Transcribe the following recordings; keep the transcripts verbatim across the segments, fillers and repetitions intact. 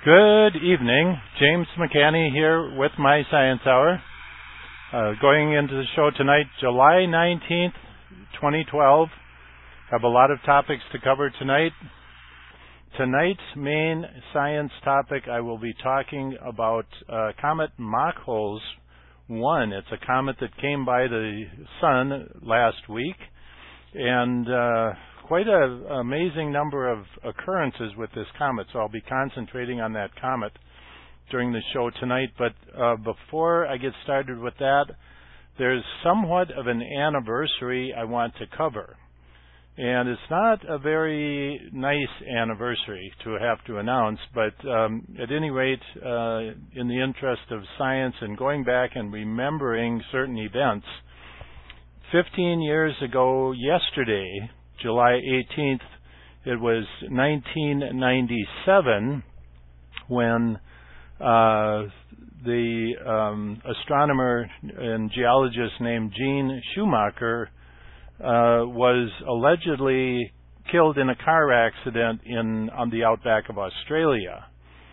Good evening. James McCanny here with my Science Hour. Uh, going into the show tonight, July nineteenth, twenty twelve. Have a lot of topics to cover tonight. Tonight's main science topic, I will be talking about uh, Comet Mach-Hulse one. It's a comet that came by the Sun last week, and uh, quite an amazing number of occurrences with this comet, so I'll be concentrating on that comet during the show tonight. But uh, before I get started with that, there's somewhat of an anniversary I want to cover. And it's not a very nice anniversary to have to announce, but um, at any rate, uh, in the interest of science and going back and remembering certain events, fifteen years ago yesterday, July eighteenth, it was nineteen ninety-seven when uh, the um, astronomer and geologist named Gene Schumacher uh, was allegedly killed in a car accident in on the outback of Australia.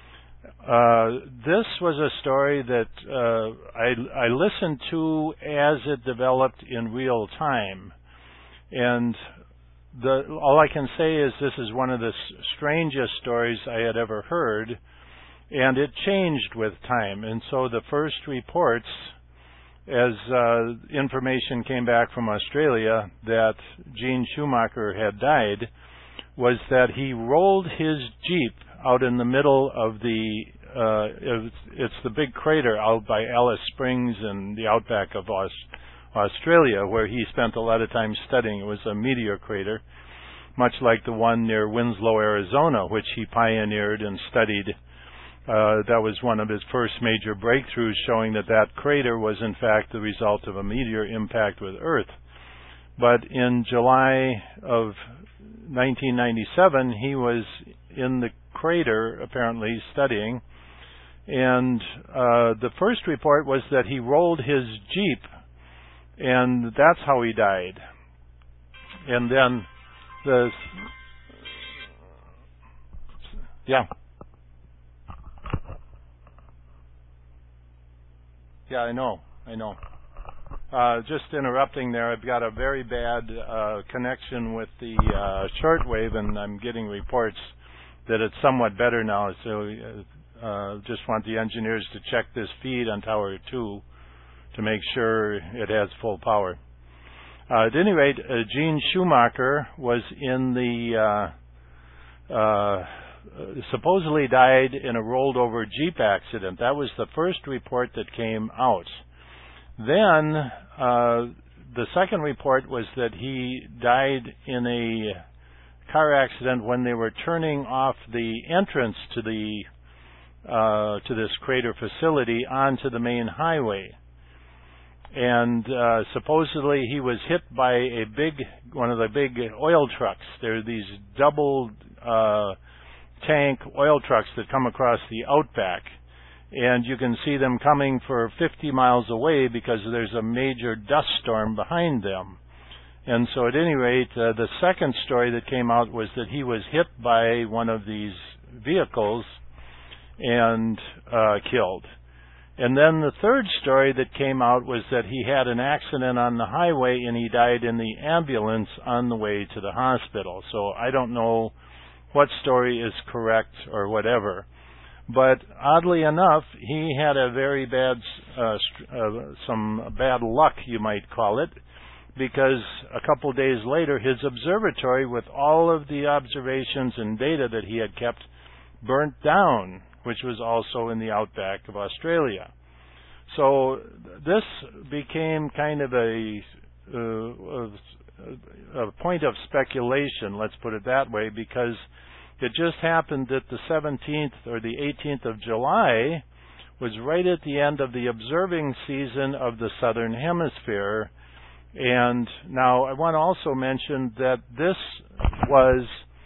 Uh, this was a story that uh, I, I listened to as it developed in real time, and The, all I can say is this is one of the s- strangest stories I had ever heard, and it changed with time. And so the first reports, as uh, information came back from Australia that Gene Schumacher had died, was that he rolled his Jeep out in the middle of the, uh, it's, it's the big crater out by Alice Springs and the outback of Australia. Australia, where he spent a lot of time studying. It was a meteor crater, much like the one near Winslow, Arizona, which he pioneered and studied. Uh, that was one of his first major breakthroughs, showing that that crater was in fact the result of a meteor impact with Earth. But in July of nineteen ninety-seven, he was in the crater, apparently, studying, and uh, the first report was that he rolled his Jeep, and that's how he died. And then the yeah yeah I know I know uh, just interrupting there. I've got a very bad uh, connection with the uh, shortwave, and I'm getting reports that it's somewhat better now. So uh, just want the engineers to check this feed on Tower two to make sure it has full power. Uh, at any rate, uh, Gene Schumacher was in the, uh, uh, supposedly died in a rolled over Jeep accident. That was the first report that came out. Then, uh, the second report was that he died in a car accident when they were turning off the entrance to the, uh, to this crater facility onto the main highway. And uh, supposedly he was hit by a big, one of the big oil trucks. There are these double uh, tank oil trucks that come across the outback, and you can see them coming for fifty miles away because there's a major dust storm behind them. And so at any rate, uh, the second story that came out was that he was hit by one of these vehicles and uh, killed. And then the third story that came out was that he had an accident on the highway and he died in the ambulance on the way to the hospital. So I don't know what story is correct or whatever. But oddly enough, he had a very bad, uh, uh, some bad luck, you might call it, because a couple days later his observatory with all of the observations and data that he had kept burnt down, which was also in the outback of Australia. So this became kind of a, uh, a point of speculation, let's put it that way, because it just happened that the seventeenth or the eighteenth of July was right at the end of the observing season of the Southern Hemisphere. And now I want to also mention that this was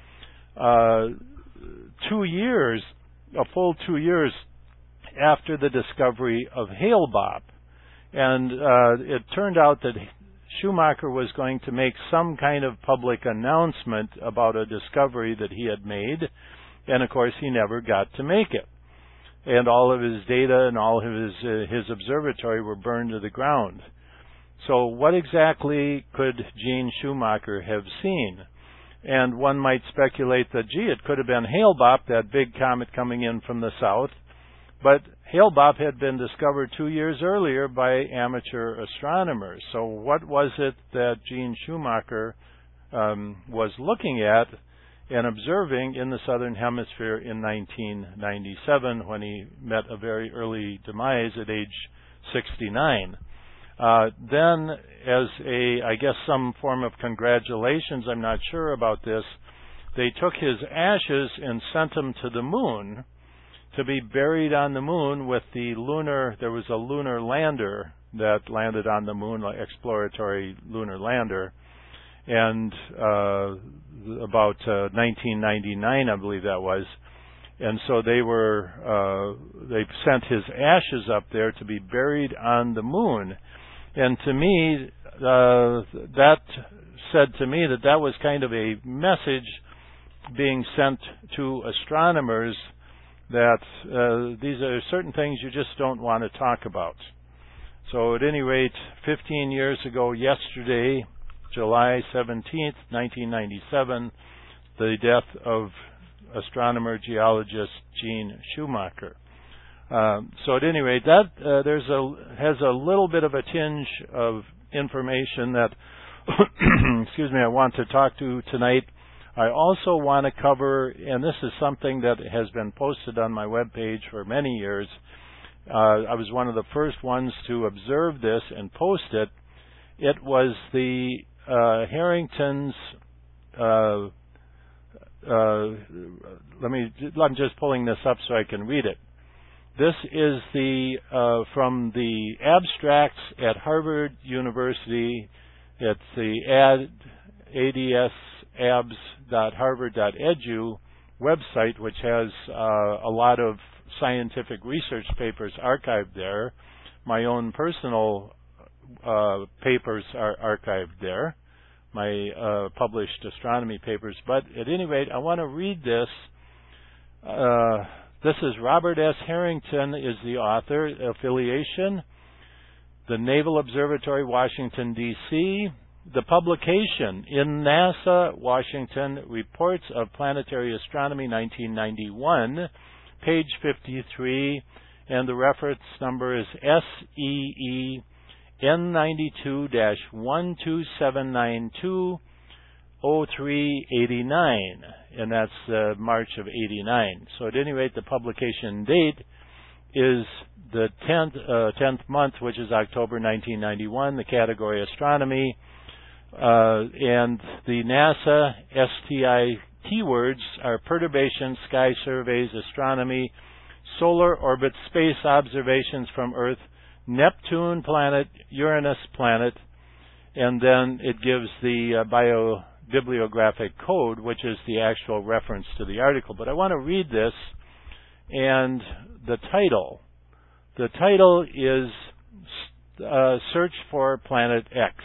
uh, two years a full two years after the discovery of Hale-Bopp. And uh, it turned out that Schumacher was going to make some kind of public announcement about a discovery that he had made, and of course he never got to make it. and all of his data and all of his uh, his observatory were burned to the ground. So what exactly could Gene Schumacher have seen? And one might speculate that, gee, it could have been Hale-Bopp, that big comet coming in from the south. But Hale-Bopp had been discovered two years earlier by amateur astronomers. So what was it that Gene Schumacher um, was looking at and observing in the southern hemisphere in nineteen ninety-seven, when he met a very early demise at age sixty-nine? Uh, then, as a, I guess, some form of congratulations, I'm not sure about this, they took his ashes and sent them to the moon to be buried on the moon with the lunar, there was a lunar lander that landed on the moon, like exploratory lunar lander, and uh, about uh, nineteen ninety-nine, I believe that was. And so they were, uh, they sent his ashes up there to be buried on the moon. And to me, uh, that said to me that that was kind of a message being sent to astronomers that uh, these are certain things you just don't want to talk about. So at any rate, fifteen years ago yesterday, July seventeenth, nineteen ninety-seven, the death of astronomer geologist Gene Schumacher. Um, so at any rate, that uh, there's a has a little bit of a tinge of information that, excuse me, I want to talk to tonight. I also want to cover, and this is something that has been posted on my webpage for many years. Uh, I was one of the first ones to observe this and post it. It was the uh, Harrington's. Uh, uh, let me. I'm just pulling this up so I can read it. This is the uh, from the abstracts at Harvard University. It's the ad, adsabs dot harvard dot edu website, which has uh, a lot of scientific research papers archived there. My own personal uh, papers are archived there, my uh, published astronomy papers. But at any rate, I want to read this. Uh, This is Robert S. Harrington is the author. Affiliation, the Naval Observatory, Washington, D C The publication, in NASA, Washington, Reports of Planetary Astronomy, nineteen ninety-one, page fifty-three, and the reference number is S E E N ninety-two dash one two seven nine two oh three eighty-nine, and that's uh, March of eighty-nine. So at any rate, the publication date is the tenth, uh, tenth month, which is October nineteen ninety-one, the category Astronomy, uh, and the NASA S T I keywords are perturbation, sky surveys, astronomy, solar orbit, space observations from Earth, Neptune planet, Uranus planet, and then it gives the uh, bio bibliographic code, which is the actual reference to the article. But I want to read this, and the title. The title is uh, Search for Planet X.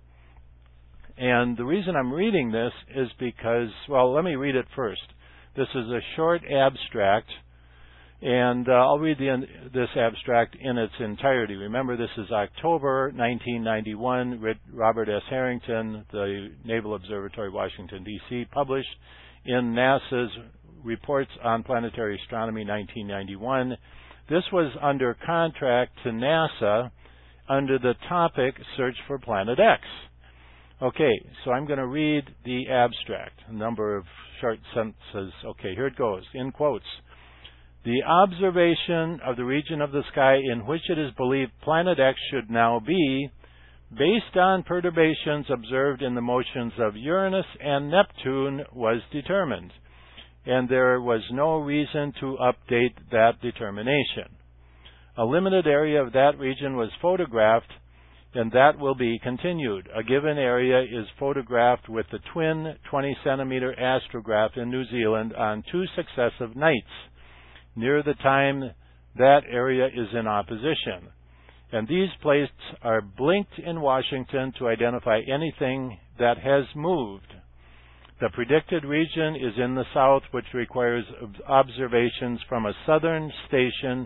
And the reason I'm reading this is because, well, let me read it first. This is a short abstract, and uh, I'll read the, this abstract in its entirety. Remember, this is October nineteen ninety-one, Robert S. Harrington, the Naval Observatory, Washington, D C, published in NASA's Reports on Planetary Astronomy, nineteen ninety-one. This was under contract to NASA under the topic Search for Planet X. Okay, so I'm going to read the abstract, a number of short sentences. Okay, here it goes, in quotes. The observation of the region of the sky in which it is believed planet X should now be, based on perturbations observed in the motions of Uranus and Neptune, was determined, and there was no reason to update that determination. A limited area of that region was photographed, and that will be continued. A given area is photographed with the twin twenty centimeter astrograph in New Zealand on two successive nights, near the time that area is in opposition. And these plates are blinked in Washington to identify anything that has moved. The predicted region is in the south, which requires observations from a southern station,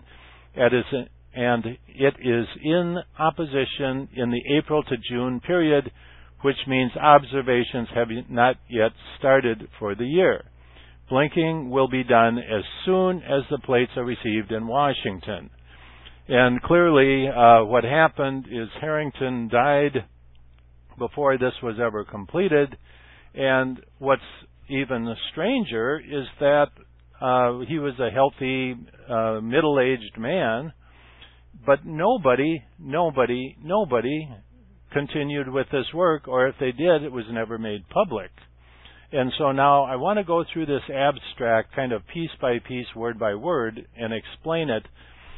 and it is in opposition in the April to June period, which means observations have not yet started for the year. Blinking will be done as soon as the plates are received in Washington. And clearly, uh, what happened is Harrington died before this was ever completed. And what's even stranger is that uh, he was a healthy, uh, middle-aged man, but nobody, nobody, nobody continued with this work, or if they did, it was never made public. And so now I want to go through this abstract kind of piece by piece, word by word, and explain it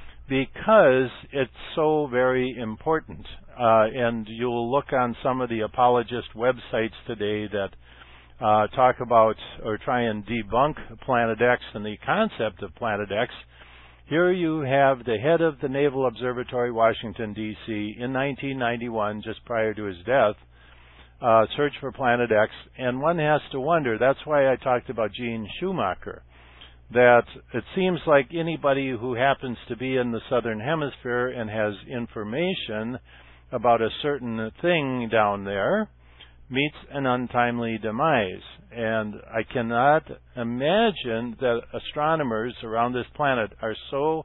because it's so very important. Uh, and you'll look on some of the apologist websites today that uh, talk about or try and debunk Planet X and the concept of Planet X. Here you have the head of the Naval Observatory, Washington, D C, in nineteen ninety-one, just prior to his death, uh, search for Planet X. And one has to wonder, that's why I talked about Gene Schumacher, that it seems like anybody who happens to be in the southern hemisphere and has information about a certain thing down there meets an untimely demise. And I cannot imagine that astronomers around this planet are so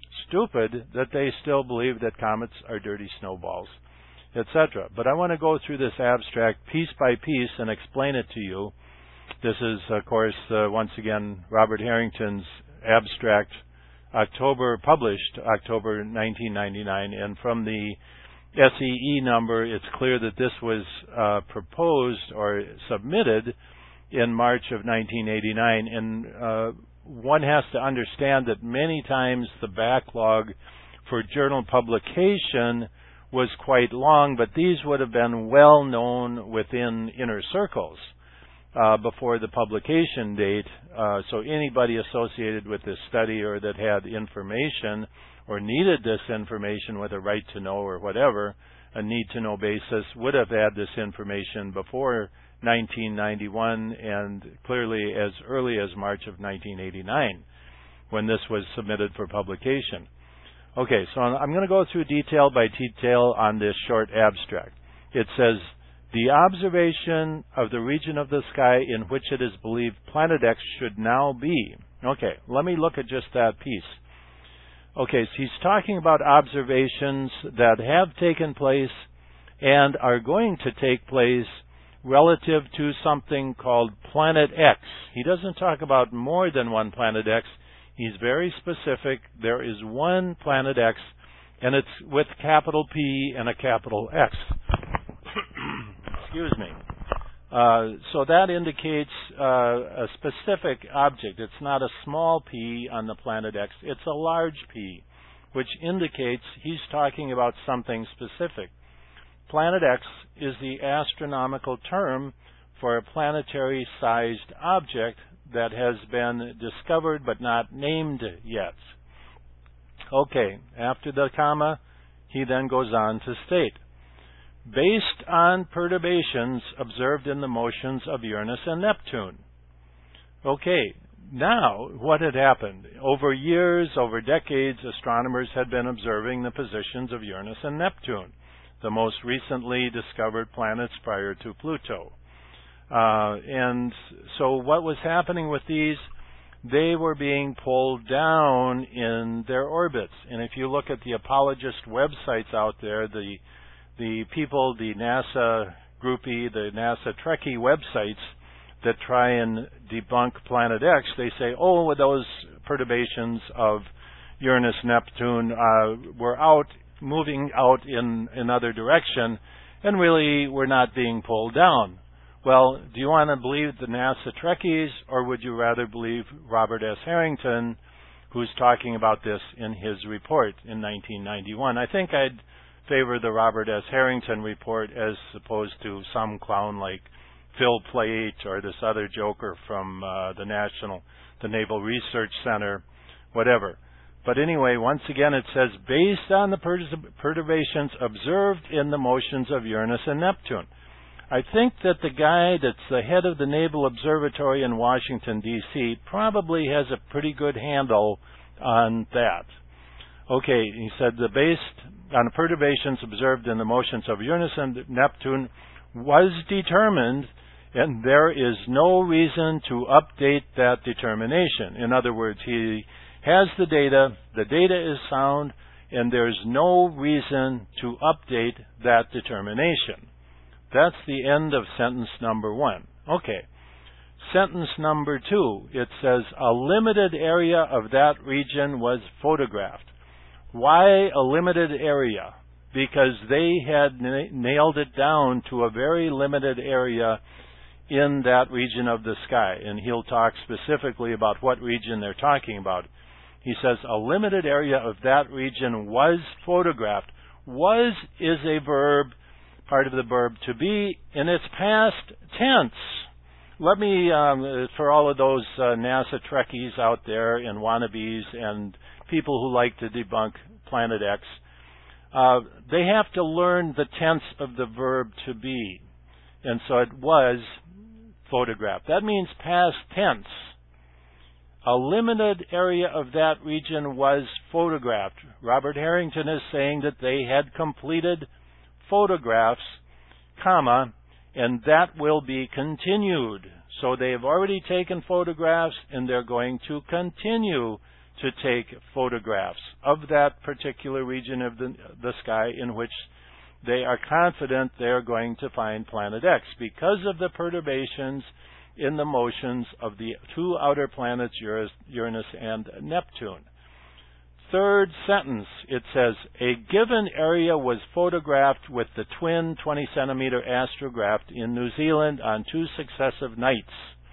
stupid that they still believe that comets are dirty snowballs, et cetera. But I want to go through this abstract piece by piece and explain it to you. This is, of course, uh, once again, Robert Harrington's abstract, October, published October nineteen ninety-nine, and from the S E E number, it's clear that this was uh, proposed or submitted in March of nineteen eighty-nine. And uh, one has to understand that many times the backlog for journal publication was quite long, but these would have been well known within inner circles uh, before the publication date. Uh, so anybody associated with this study or that had information or needed this information with a right to know or whatever, a need to know basis, would have had this information before nineteen ninety-one and clearly as early as March of nineteen eighty-nine when this was submitted for publication. Okay, so I'm going to go through detail by detail on this short abstract. It says, the observation of the region of the sky in which it is believed Planet X should now be. Okay, let me look at just that piece. Okay, so he's talking about observations that have taken place and are going to take place relative to something called Planet X. He doesn't talk about more than one Planet X. He's very specific. There is one Planet X, and it's with capital P and a capital X. Excuse me. Uh, so that indicates uh, a specific object. It's not a small p on the Planet X. It's a large p, which indicates he's talking about something specific. Planet X is the astronomical term for a planetary-sized object that has been discovered but not named yet. Okay, after the comma, he then goes on to state, based on perturbations observed in the motions of Uranus and Neptune. Okay, now what had happened? Over years, over decades, astronomers had been observing the positions of Uranus and Neptune, the most recently discovered planets prior to Pluto. Uh, and so what was happening with these? They were being pulled down in their orbits. And if you look at the apologist websites out there, the the people, the NASA groupie, the NASA Trekkie websites that try and debunk Planet X, they say, oh, with those perturbations of Uranus, Neptune uh, were out, moving out in another direction, and really were not being pulled down. Well, do you want to believe the NASA Trekkies, or would you rather believe Robert S. Harrington, who's talking about this in his report in nineteen ninety-one? I think I'd favor the Robert S. Harrington report as opposed to some clown like Phil Plait or this other joker from uh, the National, the Naval Research Center, whatever. But anyway, once again, it says, based on the perturbations observed in the motions of Uranus and Neptune. I think that the guy that's the head of the Naval Observatory in Washington, D C probably has a pretty good handle on that. Okay, he said the based on the perturbations observed in the motions of Uranus and Neptune was determined, and there is no reason to update that determination. In other words, he has the data, the data is sound, and there's no reason to update that determination. That's the end of sentence number one. Okay. Sentence number two, it says a limited area of that region was photographed. Why a limited area? Because they had na- nailed it down to a very limited area in that region of the sky. And he'll talk specifically about what region they're talking about. He says a limited area of that region was photographed. Was is a verb, part of the verb to be, in its past tense. Let me, um, for all of those uh, NASA Trekkies out there and wannabes and people who like to debunk Planet X, uh, they have to learn the tense of the verb to be. And so it was photographed. That means past tense. A limited area of that region was photographed. Robert Harrington is saying that they had completed photographs, comma, and that will be continued. So they have already taken photographs, and they're going to continue to take photographs of that particular region of the, the sky in which they are confident they are going to find Planet X because of the perturbations in the motions of the two outer planets, Uranus and Neptune. Third sentence, it says, a given area was photographed with the twin twenty centimeter astrograph in New Zealand on two successive nights.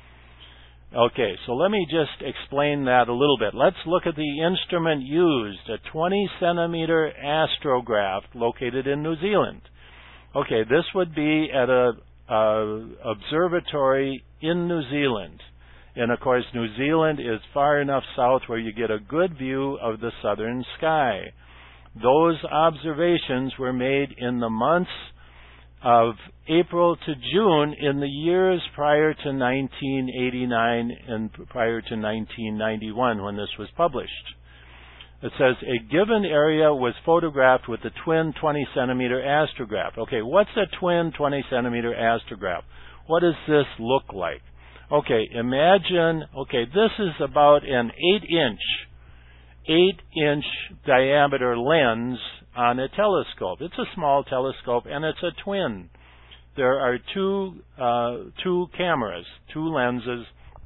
Okay, so let me just explain that a little bit. Let's look at the instrument used, a twenty centimeter astrograph located in New Zealand. Okay, this would be at a, a observatory in New Zealand. And, of course, New Zealand is far enough south where you get a good view of the southern sky. Those observations were made in the months of April to June in the years prior to nineteen eighty-nine and prior to nineteen ninety-one when this was published. It says, a given area was photographed with the twin twenty centimeter astrograph. Okay, what's a twin twenty centimeter astrograph? What does this look like? Okay, imagine, okay, this is about an eight inch, eight inch diameter lens on a telescope. It's a small telescope and it's a twin. There are two, uh, two cameras, two lenses,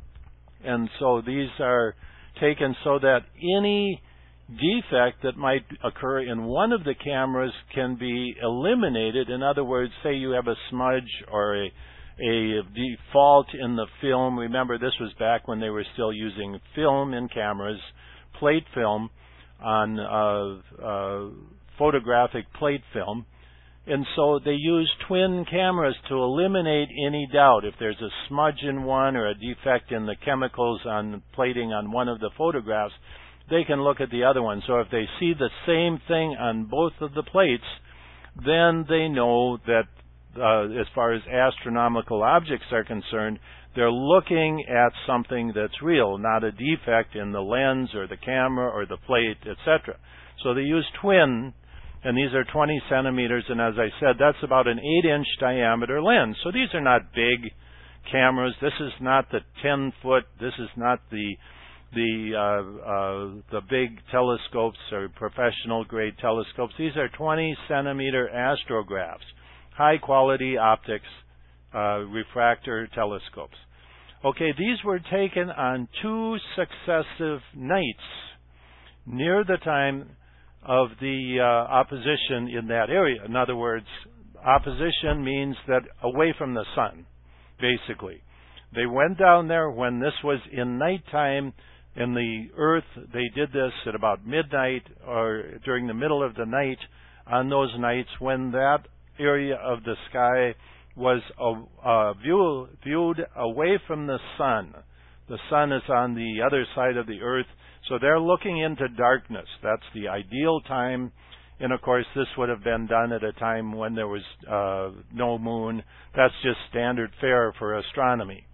and so these are taken so that any defect that might occur in one of the cameras can be eliminated. In other words, say you have a smudge or a a default in the film. Remember, this was back when they were still using film in cameras, plate film on uh, uh, photographic plate film. And so they use twin cameras to eliminate any doubt. If there's a smudge in one or a defect in the chemicals on plating on one of the photographs, they can look at the other one. So if they see the same thing on both of the plates, then they know that Uh, as far as astronomical objects are concerned, they're looking at something that's real, not a defect in the lens or the camera or the plate, et cetera. So they use twin, and these are twenty centimeters, and as I said, that's about an eight inch diameter lens. So these are not big cameras. This is not the ten foot. This is not the the uh, uh, the big telescopes or professional grade telescopes. These are twenty centimeter astrographs. High-quality optics, uh, refractor telescopes. Okay, these were taken on two successive nights near the time of the uh, opposition in that area. In other words, opposition means that away from the sun, basically. They went down there when this was in nighttime in the Earth. They did this at about midnight or during the middle of the night on those nights when that area of the sky was uh, uh, view, viewed away from the sun. The sun is on the other side of the earth, so they're looking into darkness. That's the ideal time, And of course, this would have been done at a time when there was uh, no moon. That's just standard fare for astronomy.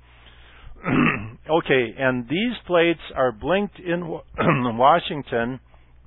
Okay, and these plates are blinked in Washington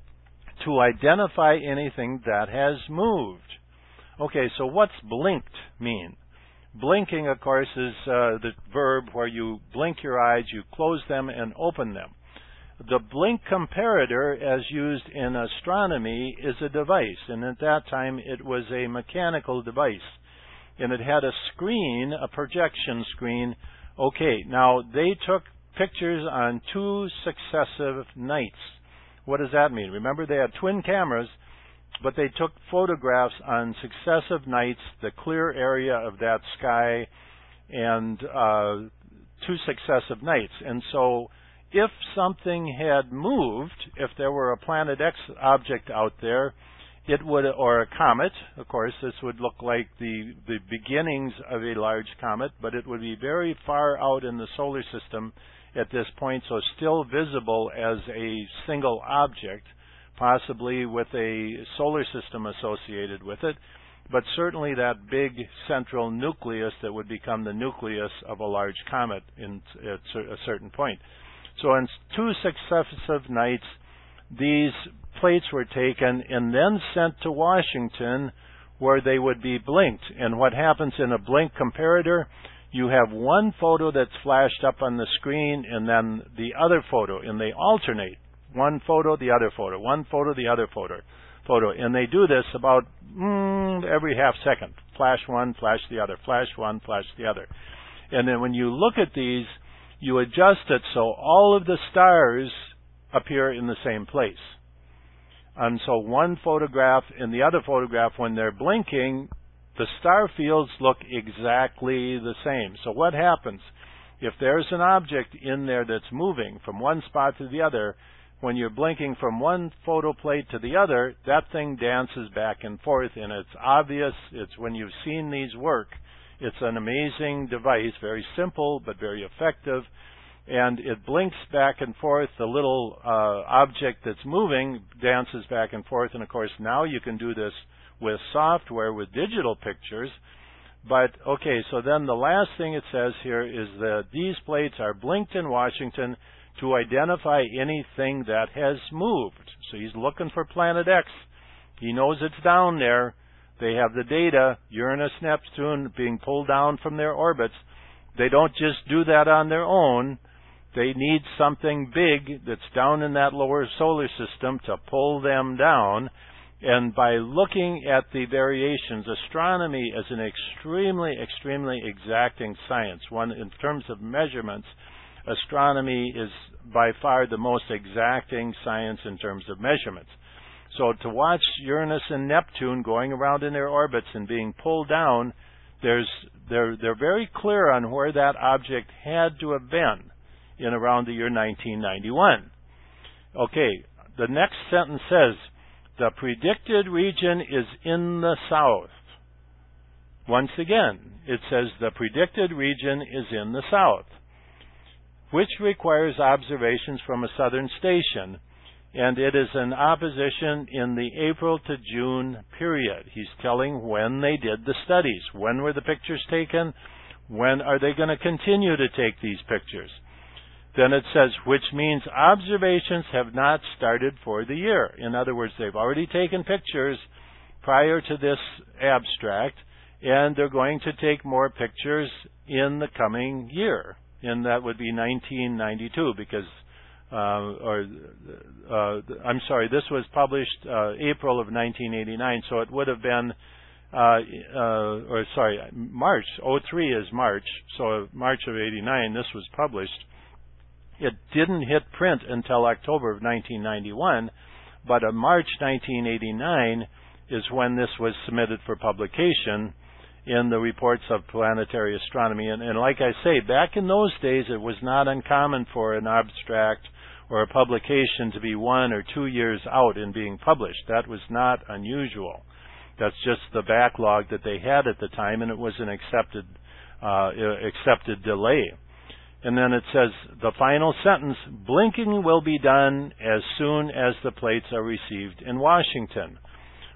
to identify anything that has moved. Okay, so what's blinked mean? Blinking, of course, is uh, the verb where you blink your eyes, you close them, and open them. The blink comparator, as used in astronomy, is a device, and at that time it was a mechanical device. And it had a screen, a projection screen. Okay, now they took pictures on two successive nights. What does that mean? Remember, they had twin cameras, but they took photographs on successive nights, the clear area of that sky, and uh, two successive nights. And so if something had moved, if there were a Planet X object out there, it would, or a comet, of course, this would look like the, the beginnings of a large comet, but it would be very far out in the solar system at this point, so still visible as a single object, possibly with a solar system associated with it, but certainly that big central nucleus that would become the nucleus of a large comet in, at a certain point. So in two successive nights, these plates were taken and then sent to Washington, where they would be blinked. And what happens in a blink comparator, you have one photo that's flashed up on the screen and then the other photo, and they alternate. One photo, the other photo, one photo, the other photo. photo. And they do this about mm, every half second. Flash one, flash the other, flash one, flash the other. And then when you look at these, you adjust it so all of the stars appear in the same place. And so one photograph and the other photograph, when they're blinking, the star fields look exactly the same. So what happens? If there's an object in there that's moving from one spot to the other, when you're blinking from one photo plate to the other, that thing dances back and forth, and it's obvious. It's when you've seen these work, it's an amazing device, very simple but very effective. And it blinks back and forth. The little uh, object that's moving dances back and forth. And, of course, now you can do this with software, with digital pictures. But, okay, so then the last thing it says here is that these plates are blinked in Washington to identify anything that has moved. So he's looking for Planet X. He knows it's down there. They have the data, Uranus, Neptune, being pulled down from their orbits. They don't just do that on their own. They need something big that's down in that lower solar system to pull them down. And by looking at the variations, astronomy is an extremely, extremely exacting science. One, in terms of measurements, astronomy is by far the most exacting science in terms of measurements. So to watch Uranus and Neptune going around in their orbits and being pulled down, there's, they're, they're very clear on where that object had to have been in around the year nineteen ninety-one. Okay, the next sentence says, the predicted region is in the south. Once again, it says the predicted region is in the south, which requires observations from a southern station, and it is an opposition in the April to June period. He's telling when they did the studies. When were the pictures taken? When are they going to continue to take these pictures? Then it says, which means observations have not started for the year. In other words, they've already taken pictures prior to this abstract, and they're going to take more pictures in the coming year. And that would be nineteen ninety-two, because, uh, or, uh, I'm sorry, this was published uh, April of nineteen eighty-nine, so it would have been, uh, uh, or sorry, March, oh three is March, so March of eighty-nine, this was published. It didn't hit print until October of nineteen ninety-one, but in March nineteen eighty-nine is when this was submitted for publication in the Reports of Planetary Astronomy. And, and like I say, back in those days, it was not uncommon for an abstract or a publication to be one or two years out in being published. That was not unusual. That's just the backlog that they had at the time, and it was an accepted, uh, accepted delay. And then it says, the final sentence, blinking will be done as soon as the plates are received in Washington.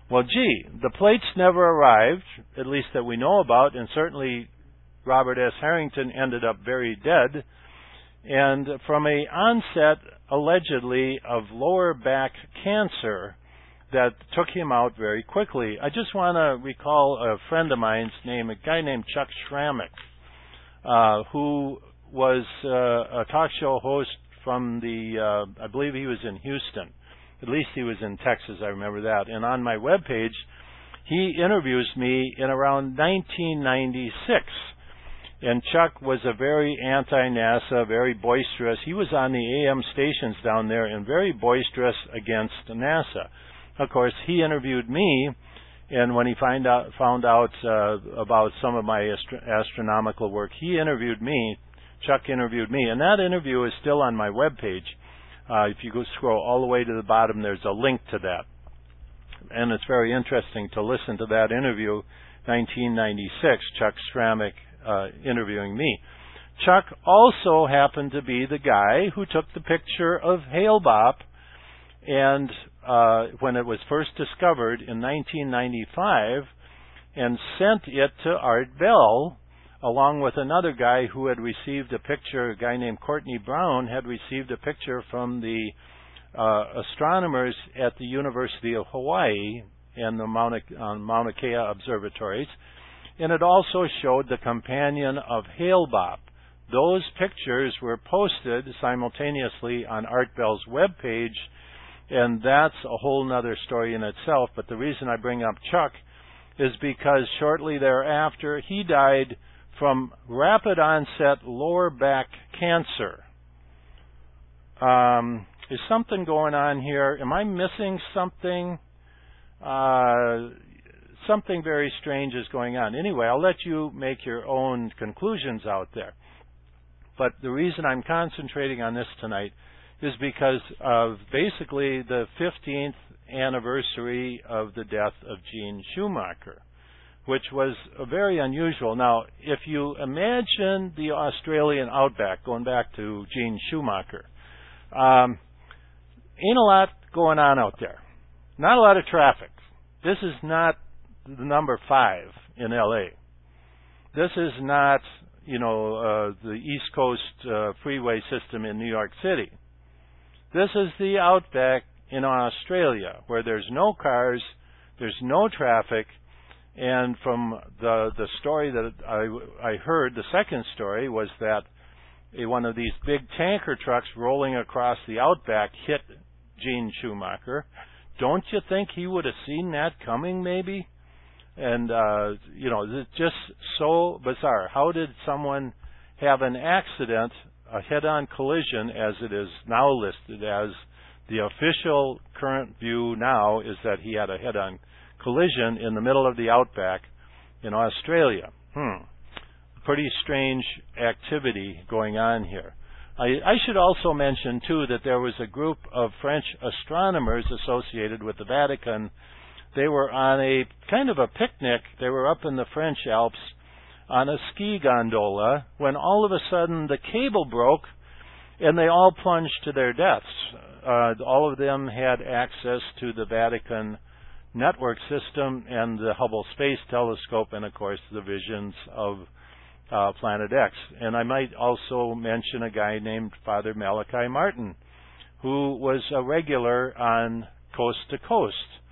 Well, gee, the plates never arrived, at least that we know about, and certainly Robert S. Harrington ended up very dead. And from a onset, allegedly, of lower back cancer that took him out very quickly. I just want to recall a friend of mine's name, a guy named Chuck Schrammick, uh, who was uh, a talk show host from the, uh, I believe he was in Houston. At least he was in Texas, I remember that. And on my webpage, he interviews me in around nineteen ninety-six. And Chuck was a very anti-NASA, very boisterous. He was on the A M stations down there and very boisterous against NASA. Of course, he interviewed me, and when he find out, found out uh, about some of my astro- astronomical work, he interviewed me. Chuck interviewed me, and that interview is still on my webpage. Uh, if you go scroll all the way to the bottom, there's a link to that. And it's very interesting to listen to that interview, nineteen ninety-six, Chuck Schrammick uh, interviewing me. Chuck also happened to be the guy who took the picture of Hale-Bopp, and uh, when it was first discovered in nineteen ninety-five, and sent it to Art Bell, along with another guy who had received a picture, a guy named Courtney Brown, had received a picture from the uh, astronomers at the University of Hawaii and the Mauna, uh, Mauna Kea observatories. And it also showed the companion of Hale-Bopp. Those pictures were posted simultaneously on Art Bell's webpage, and that's a whole other story in itself. But the reason I bring up Chuck is because shortly thereafter, he died from rapid onset lower back cancer. Um, is something going on here? Am I missing something? Uh, something very strange is going on. Anyway, I'll let you make your own conclusions out there. But the reason I'm concentrating on this tonight is because of basically the fifteenth anniversary of the death of Gene Schumacher, which was very unusual. Now, if you imagine the Australian outback, going back to Gene Schumacher, um, ain't a lot going on out there. Not a lot of traffic. This is not the number five in L A. This is not, you know, uh, the East Coast uh, freeway system in New York City. This is the outback in Australia, where there's no cars, there's no traffic. And from the the story that I, I heard, the second story was that a, one of these big tanker trucks rolling across the outback hit Gene Schumacher. Don't you think he would have seen that coming, maybe? And, uh, you know, it's just so bizarre. How did someone have an accident, a head-on collision, as it is now listed as the official current view now is that he had a head-on collision in the middle of the outback in Australia. Hmm. Pretty strange activity going on here. I, I should also mention, too, that there was a group of French astronomers associated with the Vatican. They were on a kind of a picnic. They were up in the French Alps on a ski gondola when all of a sudden the cable broke and they all plunged to their deaths. Uh, all of them had access to the Vatican network system and the Hubble Space Telescope and, of course, the visions of uh, Planet X. And I might also mention a guy named Father Malachi Martin, who was a regular on Coast to Coast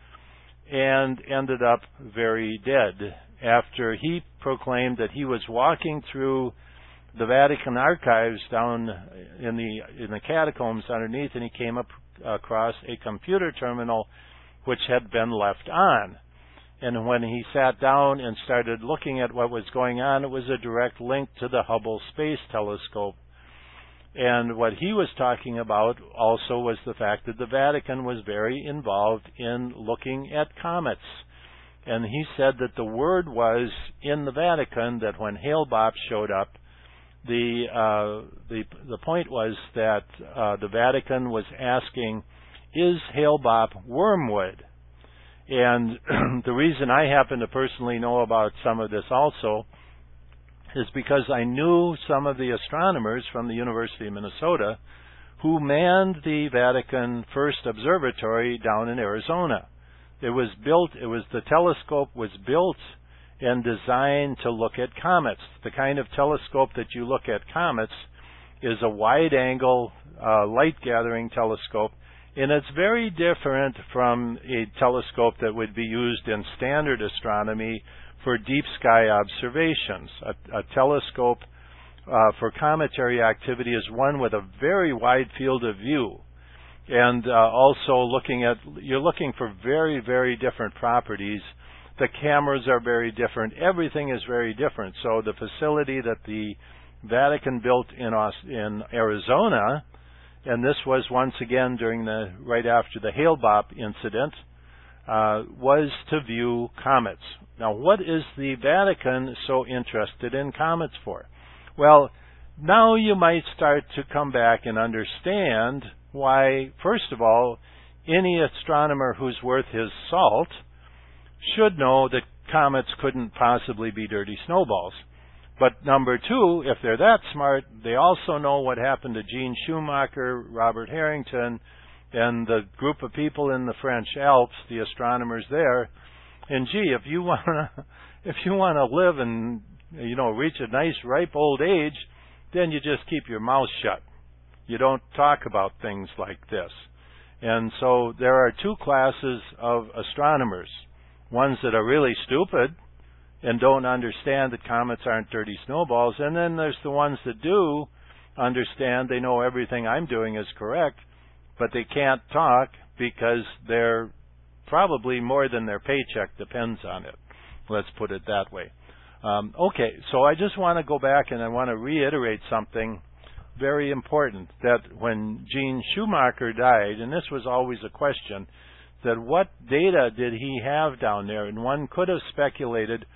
and ended up very dead after he proclaimed that he was walking through the Vatican archives down in the in the catacombs underneath, and he came up across a computer terminal which had been left on. And when he sat down and started looking at what was going on, it was a direct link to the Hubble Space Telescope. And what he was talking about also was the fact that the Vatican was very involved in looking at comets. And he said that the word was in the Vatican that when Hale-Bopp showed up, the uh, the the point was that uh, the Vatican was asking, is Hale-Bopp wormwood? And the reason I happen to personally know about some of this also is because I knew some of the astronomers from the University of Minnesota who manned the Vatican First Observatory down in Arizona. It was built, it was, the telescope was built and designed to look at comets. The kind of telescope that you look at comets is a wide-angle uh, light-gathering telescope, and it's very different from a telescope that would be used in standard astronomy for deep sky observations. A, a telescope uh, for cometary activity is one with a very wide field of view. And uh, also looking at, you're looking for very, very different properties. The cameras are very different. Everything is very different. So the facility that the Vatican built in in Arizona, and this was once again during the right after the Hale-Bopp incident, uh, was to view comets. Now, what is the Vatican so interested in comets for? Well, now you might start to come back and understand why, first of all, any astronomer who's worth his salt should know that comets couldn't possibly be dirty snowballs. But number two, if they're that smart, they also know what happened to Gene Schumacher, Robert Harrington, and the group of people in the French Alps, the astronomers there. And gee, if you want to, if you want to live and, you know, reach a nice ripe old age, then you just keep your mouth shut. You don't talk about things like this. And so there are two classes of astronomers. Ones that are really stupid and don't understand that comets aren't dirty snowballs. And then there's the ones that do understand, they know everything I'm doing is correct, but they can't talk because they're probably more than their paycheck depends on it. Let's put it that way. Um, okay, so I just want to go back and I want to reiterate something very important, that when Gene Schumacher died, and this was always a question, that what data did he have down there? And one could have speculated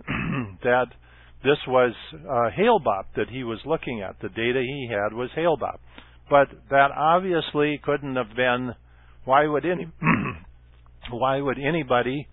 that this was uh, Hale-Bopp that he was looking at. The data he had was Hale-Bopp. But that obviously couldn't have been, why would any why would anybody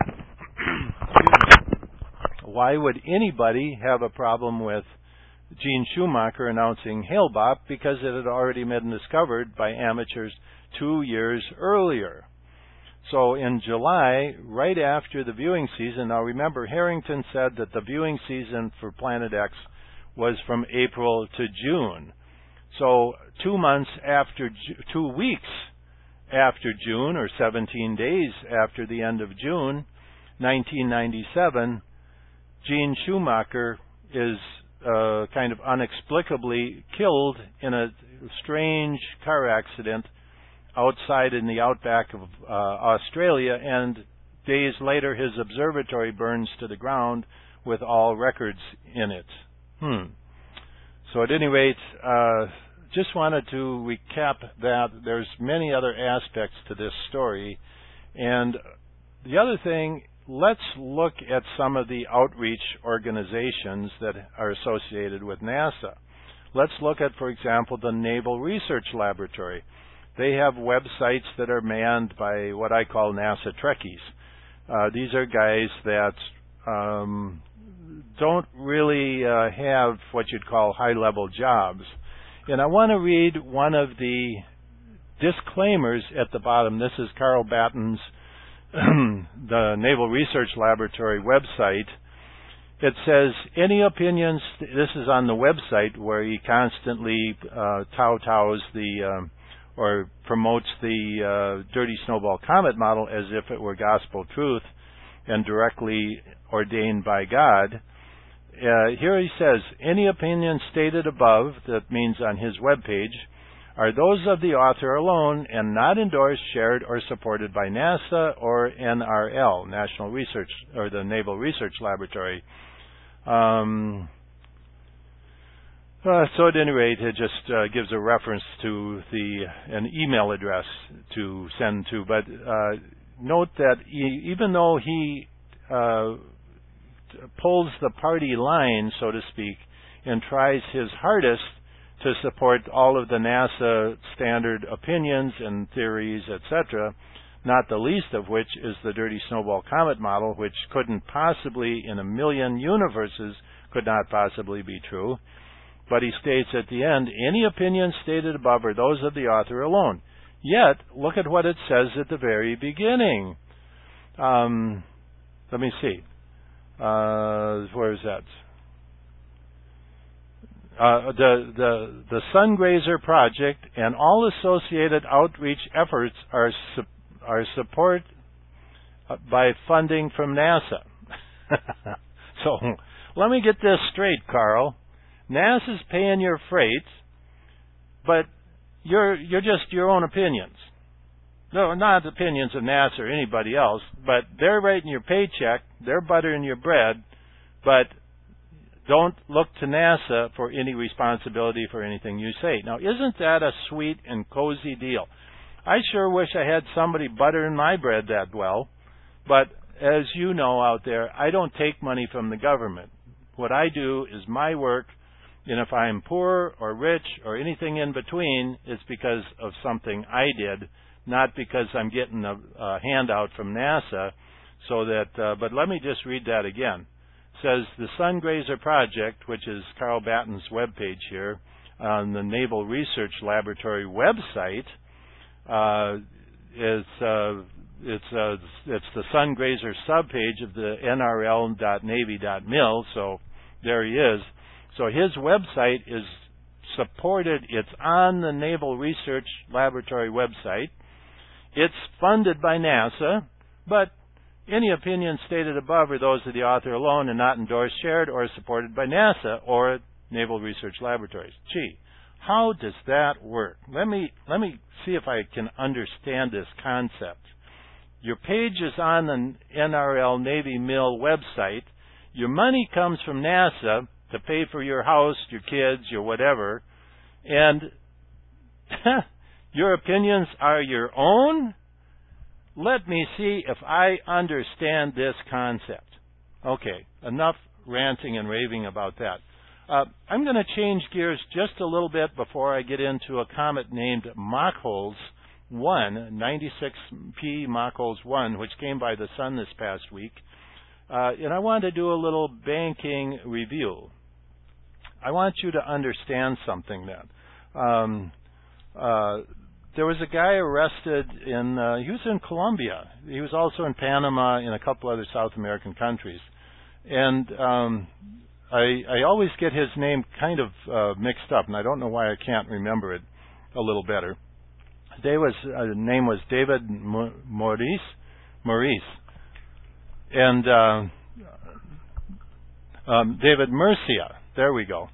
why would anybody have a problem with Gene Schumacher announcing Hale-Bopp? Because it had already been discovered by amateurs two years earlier. So in July, right after the viewing season, now remember Harrington said that the viewing season for Planet X was from April to June. So two months after, two weeks after June, or seventeen days after the end of June, nineteen ninety-seven, Gene Schumacher is uh, kind of inexplicably killed in a strange car accident outside in the outback of uh, Australia, and days later his observatory burns to the ground with all records in it. Hmm. So at any rate, uh, just wanted to recap that. There's many other aspects to this story. And the other thing, let's look at some of the outreach organizations that are associated with NASA. Let's look at, for example, the Naval Research Laboratory. They have websites that are manned by what I call NASA Trekkies. Uh, these are guys that um, don't really uh, have what you'd call high-level jobs. And I want to read one of the disclaimers at the bottom. This is Carl Batten's the Naval Research Laboratory website. It says, any opinions, this is on the website where he constantly uh, tow-tows the... Um, or promotes the uh, dirty snowball comet model as if it were gospel truth and directly ordained by God. Uh, here he says, any opinions stated above, that means on his webpage, are those of the author alone and not endorsed, shared, or supported by NASA or N R L, National Research, or the Naval Research Laboratory. Um, Uh, so at any rate, it just uh, gives a reference to the an email address to send to. But uh, note that he, even though he uh, pulls the party line, so to speak, and tries his hardest to support all of the NASA standard opinions and theories, et cetera, not the least of which is the dirty snowball comet model, which couldn't possibly, in a million universes, could not possibly be true. But he states at the end, any opinions stated above are those of the author alone. Yet, look at what it says at the very beginning. Um, let me see. Uh, where is that? Uh, the the the Sungrazer project and all associated outreach efforts are su- are support by funding from NASA. So let me get this straight, Carl. NASA's paying your freight, but you're you're just your own opinions. No, not opinions of NASA or anybody else, but they're writing your paycheck, they're buttering your bread, but don't look to NASA for any responsibility for anything you say. Now, isn't that a sweet and cozy deal? I sure wish I had somebody buttering my bread that well, but as you know out there, I don't take money from the government. What I do is my work, and if I'm poor or rich or anything in between, it's because of something I did, not because I'm getting a, a handout from NASA. So that, uh, but let me just read that again. It says the Sungrazer project, which is Carl Batten's webpage here on the Naval Research Laboratory website, uh, is uh, it's uh, it's the Sungrazer subpage of the N R L dot navy dot mil. So there he is. So his website is supported. It's on the Naval Research Laboratory website. It's funded by NASA, but any opinions stated above are those of the author alone and not endorsed, shared, or supported by NASA or Naval Research Laboratories. Gee, how does that work? Let me let me see if I can understand this concept. Your page is on the N R L Navy Mill website. Your money comes from NASA to pay for your house, your kids, your whatever, and your opinions are your own? Let me see if I understand this concept. Okay, enough ranting and raving about that. Uh, I'm going to change gears just a little bit before I get into a comet named Machholz one, ninety-six P Machholz one, which came by the sun this past week. Uh, and I want to do a little banking review. I want you to understand something then. Um, uh, There was a guy arrested in, uh, he was in Colombia. He was also in Panama and a couple other South American countries. And um, I, I always get his name kind of uh, mixed up, and I don't know why I can't remember it a little better. His name was, uh, name was David Maurice. Maurice. And uh, um, David Murcia. There we go.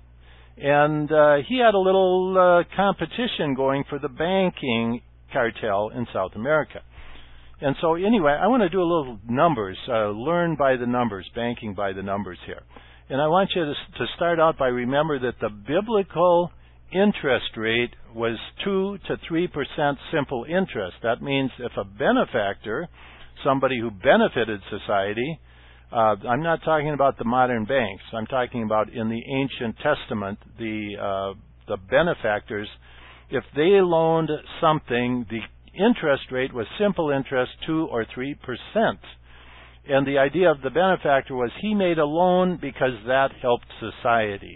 And uh, he had a little uh, competition going for the banking cartel in South America. And so anyway, I want to do a little numbers, uh, learn by the numbers, banking by the numbers here. And I want you to, to start out by remember that the biblical interest rate was two to three percent simple interest. That means if a benefactor, somebody who benefited society, Uh, I'm not talking about the modern banks. I'm talking about in the ancient testament, the uh, the benefactors. If they loaned something, the interest rate was simple interest, two or three percent. And the idea of the benefactor was he made a loan because that helped society.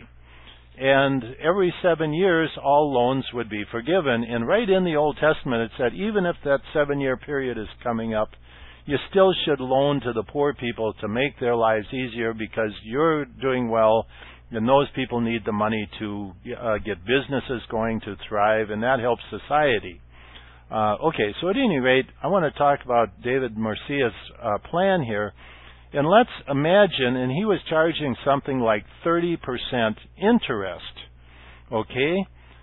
And every seven years, all loans would be forgiven. And right in the Old Testament, it said even if that seven-year period is coming up, you still should loan to the poor people to make their lives easier because you're doing well and those people need the money to uh, get businesses going to thrive, and that helps society. Uh, okay, so at any rate, I want to talk about David Murcia's uh, plan here. And let's imagine, and he was charging something like thirty percent interest. Okay?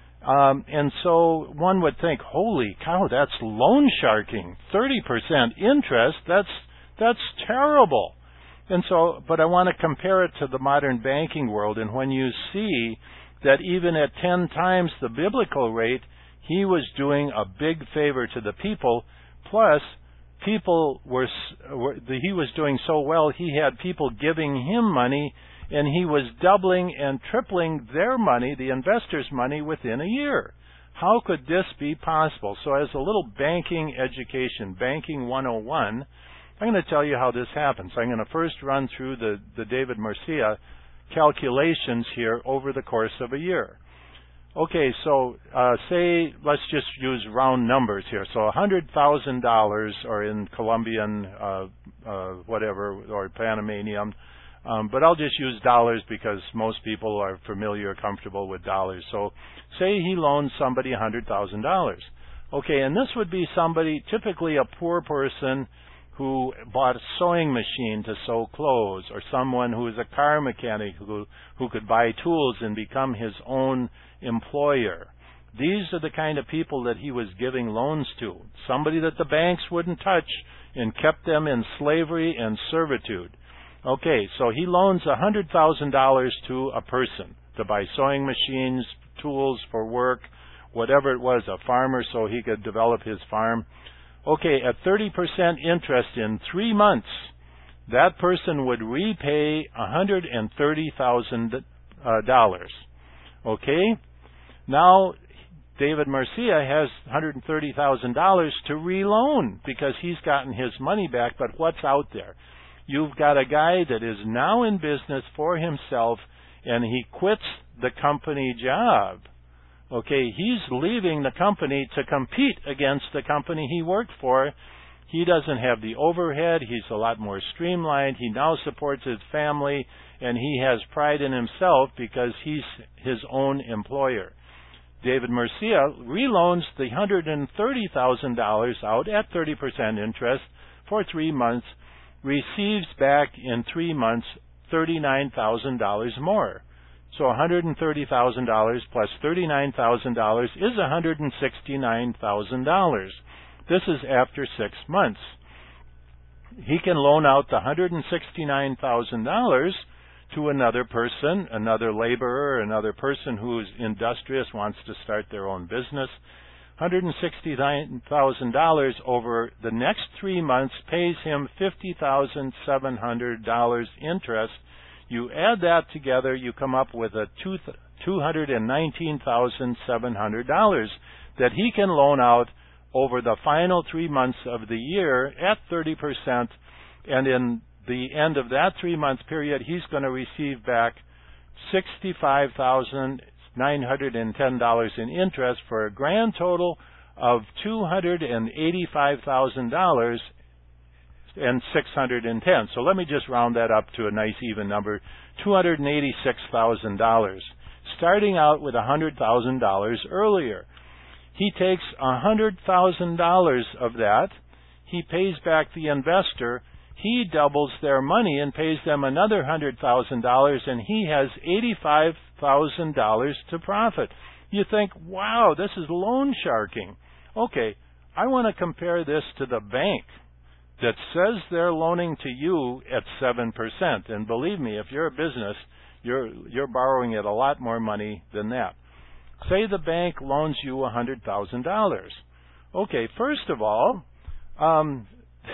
Um, and so one would think, holy cow, that's loan sharking. thirty percent interest, that's that's terrible. And so, but I want to compare it to the modern banking world. And when you see that even at ten times the biblical rate, he was doing a big favor to the people. Plus, people were, were he was doing so well, he had people giving him money, and he was doubling and tripling their money, the investors' money, within a year. How could this be possible? So as a little banking education, Banking one oh one, I'm going to tell you how this happens. I'm going to first run through the, the David Murcia calculations here over the course of a year. Okay, so uh, say, let's just use round numbers here. So one hundred thousand dollars, or in Colombian uh, uh, whatever, or Panamanian. Um, but I'll just use dollars because most people are familiar, comfortable with dollars. So say he loans somebody one hundred thousand dollars. Okay, and this would be somebody, typically a poor person, who bought a sewing machine to sew clothes, or someone who is a car mechanic who, who could buy tools and become his own employer. These are the kind of people that he was giving loans to. Somebody that the banks wouldn't touch and kept them in slavery and servitude. Okay, so he loans one hundred thousand dollars to a person to buy sewing machines, tools for work, whatever it was, a farmer so he could develop his farm. Okay, at thirty percent interest in three months, that person would repay one hundred thirty thousand dollars. Okay? Now, David Murcia has one hundred thirty thousand dollars to reloan because he's gotten his money back, but what's out there? You've got a guy that is now in business for himself, and he quits the company job. Okay, he's leaving the company to compete against the company he worked for. He doesn't have the overhead. He's a lot more streamlined. He now supports his family, and he has pride in himself because he's his own employer. David Murcia reloans the one hundred thirty thousand dollars out at thirty percent interest for three months, receives back in three months thirty-nine thousand dollars more. So one hundred thirty thousand dollars plus thirty-nine thousand dollars is one hundred sixty-nine thousand dollars. This is after six months. He can loan out the one hundred sixty-nine thousand dollars to another person, another laborer, another person who is industrious, wants to start their own business. one hundred sixty-nine thousand dollars over the next three months pays him fifty thousand seven hundred dollars interest. You add that together, you come up with a two hundred nineteen thousand seven hundred dollars that he can loan out over the final three months of the year at thirty percent, and in the end of that three-month period, he's going to receive back sixty-five thousand nine hundred ten dollars in interest for a grand total of two hundred eighty-five thousand dollars and six hundred ten. So let me just round that up to a nice even number, two hundred eighty-six thousand dollars, starting out with one hundred thousand dollars earlier. He takes one hundred thousand dollars of that, he pays back the investor, he doubles their money and pays them another one hundred thousand dollars, and he has eighty-five thousand dollars to profit. You think, wow, this is loan sharking. Okay, I want to compare this to the bank that says they're loaning to you at seven percent. And believe me, if you're a business, you're, you're borrowing at a lot more money than that. Say the bank loans you one hundred thousand dollars. Okay, first of all, um,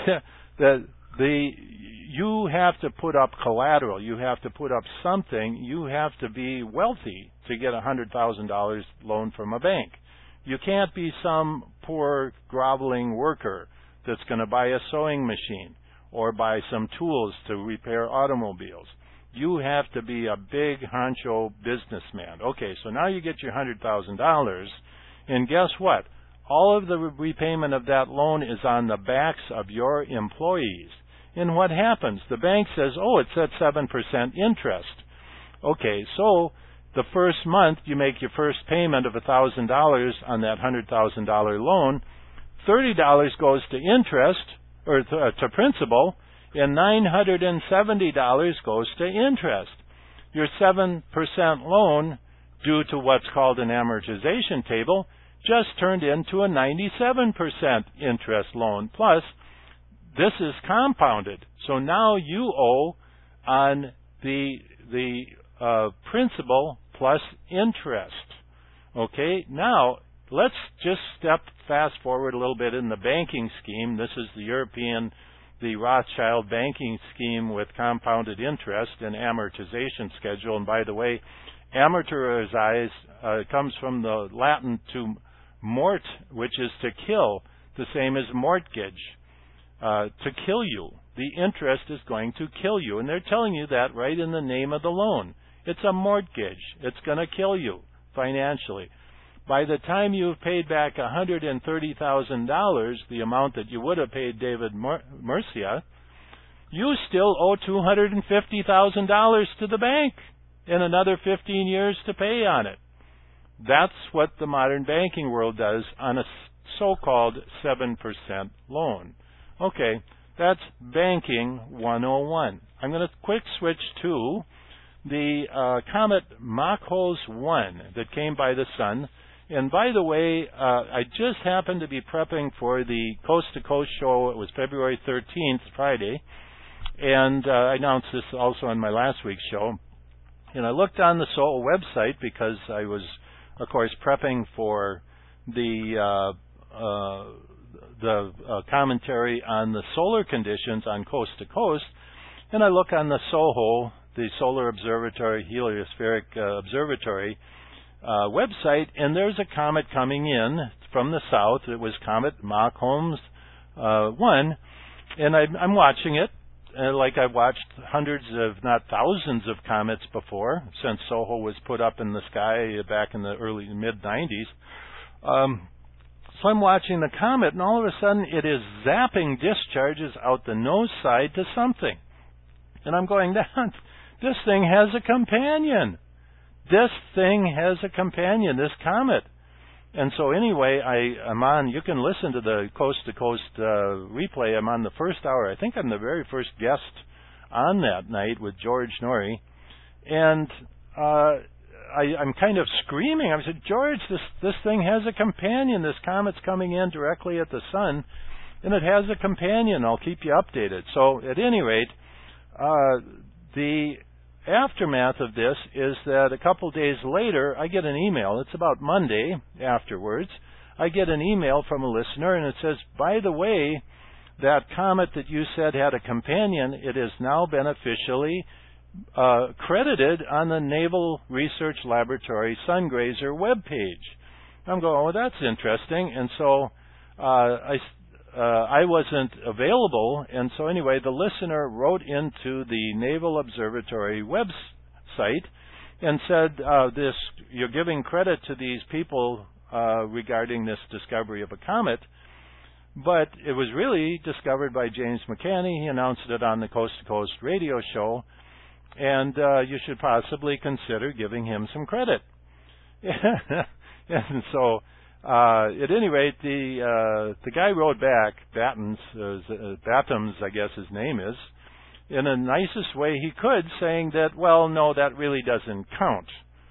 the The, you have to put up collateral. You have to put up something. You have to be wealthy to get a one hundred thousand dollars loan from a bank. You can't be some poor groveling worker that's going to buy a sewing machine or buy some tools to repair automobiles. You have to be a big honcho businessman. Okay, so now you get your one hundred thousand dollars, and guess what? All of the repayment of that loan is on the backs of your employees. And what happens? The bank says, oh, it's at seven percent interest. Okay, so the first month you make your first payment of one thousand dollars on that one hundred thousand dollars loan. thirty dollars goes to interest, or to, uh, to principal, and nine hundred seventy dollars goes to interest. Your seven percent loan, due to what's called an amortization table, just turned into a ninety-seven percent interest loan. Plus, this is compounded. So now you owe on the the uh, principal plus interest. Okay, now let's just step fast forward a little bit in the banking scheme. This is the European, the Rothschild banking scheme with compounded interest and amortization schedule. And by the way, amortize uh, comes from the Latin to mort, which is to kill, the same as mortgage. Uh, to kill you. The interest is going to kill you. And they're telling you that right in the name of the loan. It's a mortgage. It's going to kill you financially. By the time you've paid back one hundred thirty thousand dollars, the amount that you would have paid David Mur- Murcia, you still owe two hundred fifty thousand dollars to the bank and another fifteen years to pay on it. That's what the modern banking world does on a so-called seven percent loan. Okay, that's Banking one oh one. I'm going to quick switch to the uh, comet Machos one that came by the sun. And by the way, uh, I just happened to be prepping for the Coast to Coast show. It was February thirteenth, Friday. And uh, I announced this also on my last week's show. And I looked on the S O H O website because I was, of course, prepping for the uh, uh, the uh, commentary on the solar conditions on Coast to Coast. And I look on the SOHO, the Solar Observatory, Heliospheric uh, Observatory uh, website, and there's a comet coming in from the south. It was Comet Machos uh, one, and I, I'm watching it uh, like I've watched hundreds, if not thousands, of comets before since SOHO was put up in the sky back in the early mid nineties. Um, so I'm watching the comet, and all of a sudden it is zapping discharges out the nose side to something. And I'm going, this thing has a companion. This thing has a companion, this comet. And so anyway, I, I'm on, you can listen to the Coast to Coast uh, replay. I'm on the first hour. I think I'm the very first guest on that night with George Norrie. And uh, I, I'm kind of screaming. I said, George, this, this thing has a companion. This comet's coming in directly at the sun, and it has a companion. I'll keep you updated. So at any rate, Uh, the aftermath of this is that a couple days later, I get an email. It's about Monday afterwards. I get an email from a listener, and it says, by the way, that comet that you said had a companion, it has now been officially uh, credited on the Naval Research Laboratory Sungrazer webpage. I'm going, oh, that's interesting. And so uh, I Uh, I wasn't available, and so anyway, the listener wrote into the Naval Observatory website and said, uh, "This you're giving credit to these people uh, regarding this discovery of a comet, but it was really discovered by James McCanney. He announced it on the Coast to Coast radio show, and uh, you should possibly consider giving him some credit." And so. Uh, at any rate, the uh, the guy wrote back, Battens, uh, Battens, I guess his name is, in the nicest way he could, saying that, well, no, that really doesn't count.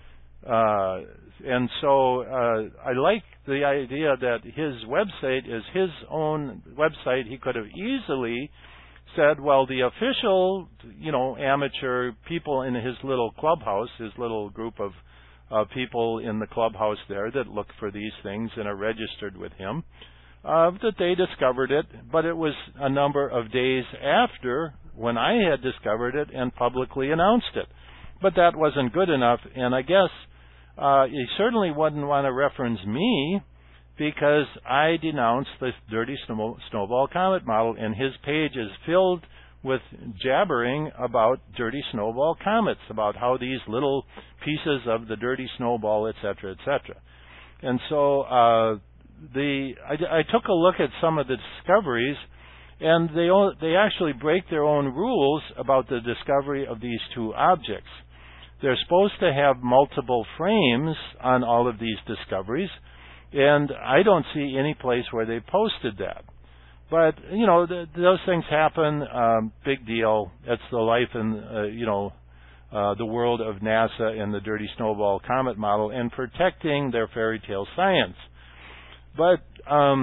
Uh, and so uh, I like the idea that his website is his own website. He could have easily said, well, the official, you know, amateur people in his little clubhouse, his little group of Uh, people in the clubhouse there that look for these things and are registered with him, uh, that they discovered it, but it was a number of days after when I had discovered it and publicly announced it. But that wasn't good enough, and I guess uh, he certainly wouldn't want to reference me because I denounced the dirty snow- snowball comet model, and his page is filled with jabbering about dirty snowball comets, about how these little pieces of the dirty snowball, et cetera, et cetera. And so uh, the I, I took a look at some of the discoveries, and they they actually break their own rules about the discovery of these two objects. They're supposed to have multiple frames on all of these discoveries, and I don't see any place where they posted that. But, you know, th- those things happen. Um, big deal. That's the life and, uh, you know, uh, the world of NASA and the dirty snowball comet model and protecting their fairy tale science. But um,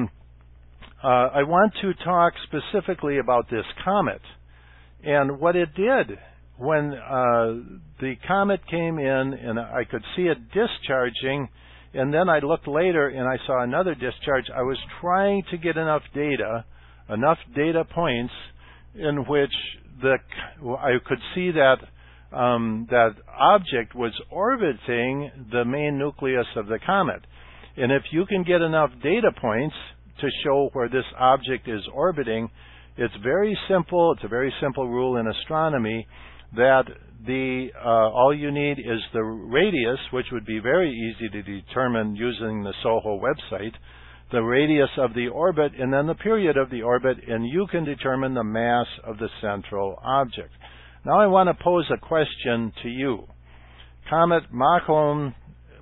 uh, I want to talk specifically about this comet and what it did. When uh, the comet came in and I could see it discharging, and then I looked later and I saw another discharge, I was trying to get enough data enough data points in which the I could see that um, that object was orbiting the main nucleus of the comet. And if you can get enough data points to show where this object is orbiting, it's very simple. It's a very simple rule in astronomy that the uh, all you need is the radius, which would be very easy to determine using the SOHO website. the radius of the orbit, and then the period of the orbit, and you can determine the mass of the central object. Now I want to pose a question to you. Comet Mach-Homn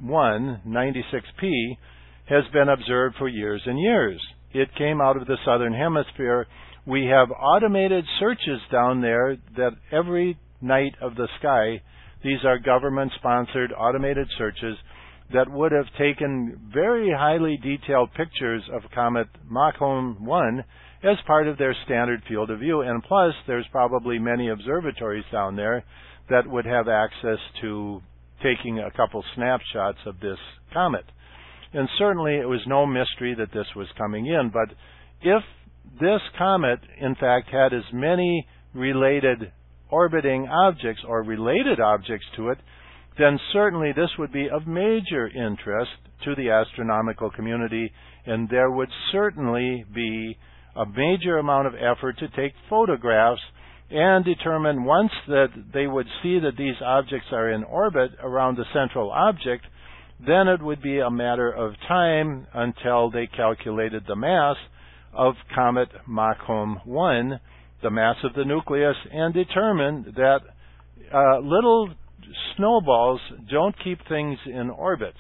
one ninety-six P has been observed for years and years. It came out of the southern hemisphere. We have automated searches down there that every night of the sky, these are government-sponsored automated searches that would have taken very highly detailed pictures of Comet Mach-Homn one as part of their standard field of view. And plus, there's probably many observatories down there that would have access to taking a couple snapshots of this comet. And certainly it was no mystery that this was coming in. But if this comet, in fact, had as many related orbiting objects or related objects to it, then certainly this would be of major interest to the astronomical community, and there would certainly be a major amount of effort to take photographs and determine, once that they would see that these objects are in orbit around the central object, then it would be a matter of time until they calculated the mass of Comet Mach-Homn one, the mass of the nucleus, and determined that uh, little snowballs don't keep things in orbits.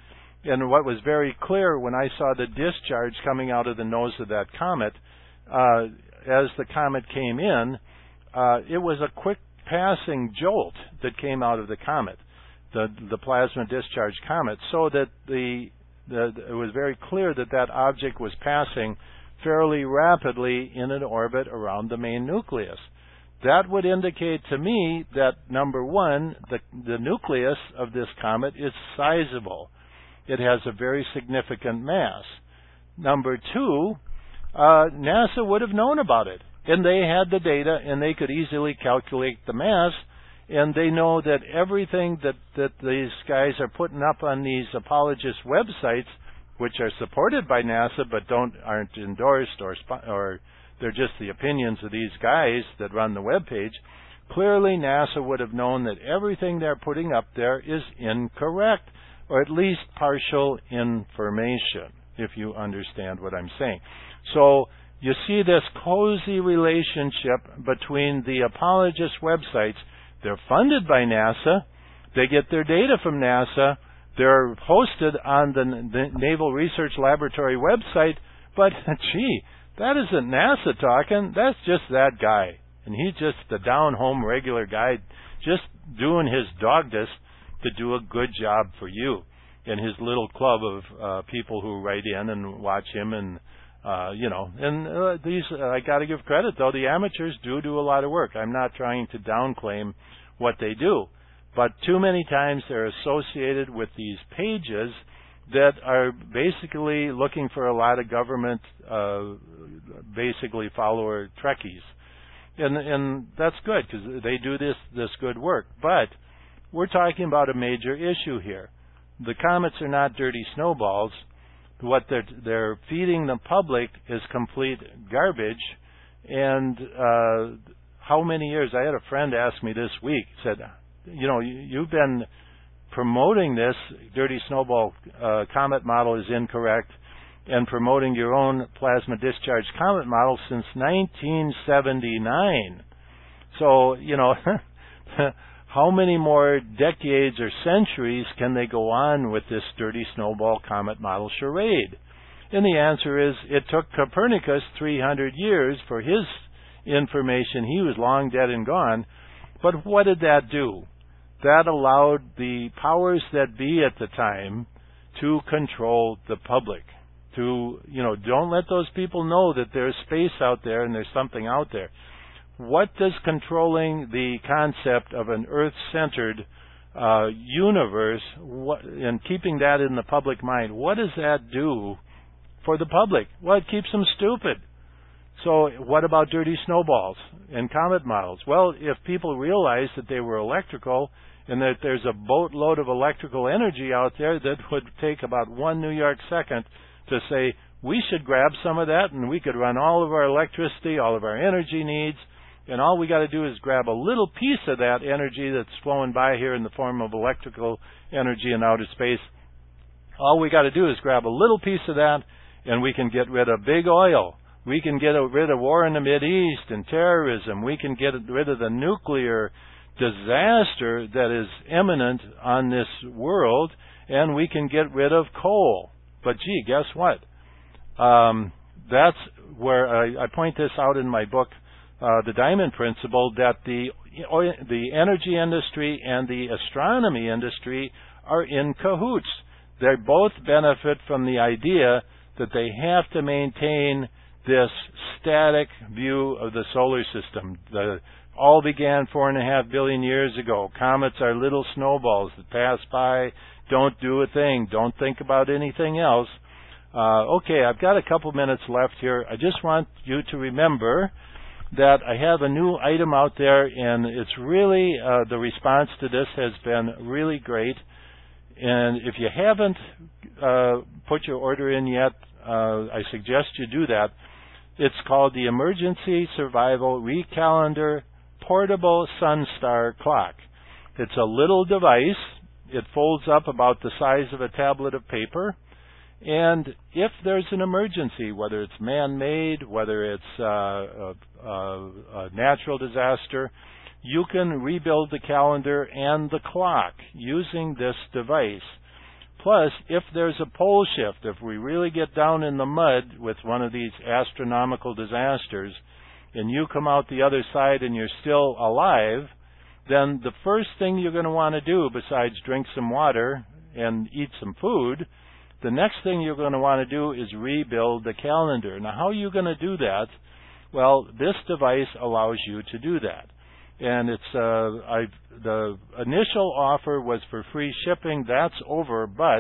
And what was very clear when I saw the discharge coming out of the nose of that comet, uh, as the comet came in, uh, it was a quick passing jolt that came out of the comet, the, the plasma discharge comet, so that the, the it was very clear that that object was passing fairly rapidly in an orbit around the main nucleus. That would indicate to me that, number one, the, the nucleus of this comet is sizable. It has a very significant mass. Number two, uh, NASA would have known about it, and they had the data, and they could easily calculate the mass, and they know that everything that, that these guys are putting up on these apologist websites, which are supported by NASA but don't aren't endorsed or or they're just the opinions of these guys that run the web page, clearly NASA would have known that everything they're putting up there is incorrect, or at least partial information, if you understand what I'm saying. So you see this cozy relationship between the apologist websites. They're funded by NASA. They get their data from NASA. They're hosted on the, the Naval Research Laboratory website, but gee, that isn't NASA talking. That's just that guy. And he's just the down-home regular guy just doing his dogdest to do a good job for you and his little club of uh, people who write in and watch him. And, uh, you know, and uh, these, uh, I got to give credit, though. The amateurs do do a lot of work. I'm not trying to downclaim what they do. But too many times they're associated with these pages that are basically looking for a lot of government, uh, basically follower Trekkies. And, and that's good because they do this, this good work. But we're talking about a major issue here. The comets are not dirty snowballs. What they're, they're feeding the public is complete garbage. And uh, how many years? I had a friend ask me this week, said, you know, you've been promoting this dirty snowball uh, comet model is incorrect and promoting your own plasma discharge comet model since nineteen seventy-nine. So, you know, how many more decades or centuries can they go on with this dirty snowball comet model charade? And the answer is it took Copernicus three hundred years for his information. He was long dead and gone. But what did that do? That allowed the powers that be at the time to control the public. To, you know, don't let those people know that there's space out there and there's something out there. What does controlling the concept of an Earth-centered uh, universe what, and keeping that in the public mind, what does that do for the public? Well, it keeps them stupid. So what about dirty snowballs and comet models? Well, if people realized that they were electrical and that there's a boatload of electrical energy out there that would take about one New York second to say, we should grab some of that and we could run all of our electricity, all of our energy needs, and all we got to do is grab a little piece of that energy that's flowing by here in the form of electrical energy in outer space. All we got to do is grab a little piece of that and we can get rid of big oil. We can get rid of war in the Mideast and terrorism. We can get rid of the nuclear disaster that is imminent on this world, and we can get rid of coal. But gee, guess what? Um, that's where I, I point this out in my book, uh, The Diamond Principle, that the the energy industry and the astronomy industry are in cahoots. They both benefit from the idea that they have to maintain this static view of the solar system. The all began four and a half billion years ago. Comets are little snowballs that pass by, don't do a thing, don't think about anything else. Uh, okay, I've got a couple minutes left here. I just want you to remember that I have a new item out there, and it's really, uh, the response to this has been really great. And if you haven't uh, put your order in yet, uh, I suggest you do that. It's called the Emergency Survival Recalendar Portable Sunstar Clock. It's a little device. It folds up about the size of a tablet of paper. And if there's an emergency, whether it's man-made, whether it's uh, a, a, a natural disaster, you can rebuild the calendar and the clock using this device. Plus, if there's a pole shift, if we really get down in the mud with one of these astronomical disasters, and you come out the other side and you're still alive, then the first thing you're going to want to do, besides drink some water and eat some food, the next thing you're going to want to do is rebuild the calendar. Now, how are you going to do that? Well, this device allows you to do that. And it's uh, I, the initial offer was for free shipping. That's over, but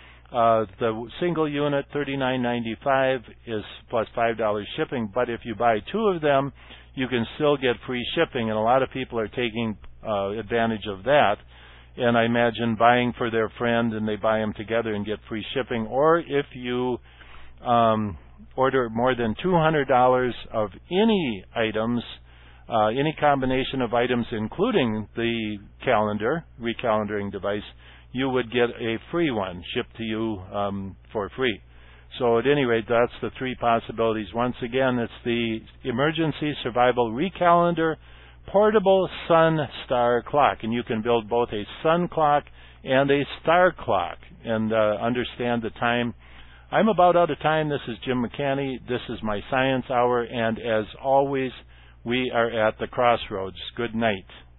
uh, the single unit, thirty-nine ninety-five, is plus five dollars shipping. But if you buy two of them, you can still get free shipping, and a lot of people are taking uh, advantage of that. And I imagine buying for their friend, and they buy them together and get free shipping. Or if you um, order more than two hundred dollars of any items, uh, any combination of items, including the calendar, recalendaring device, you would get a free one shipped to you um, for free. So at any rate, that's the three possibilities. Once again, it's the Emergency Survival Recalendar Portable Sun Star Clock, and you can build both a sun clock and a star clock and uh, understand the time. I'm about out of time. This is Jim McCanny. This is my Science Hour, and as always, we are at the crossroads. Good night.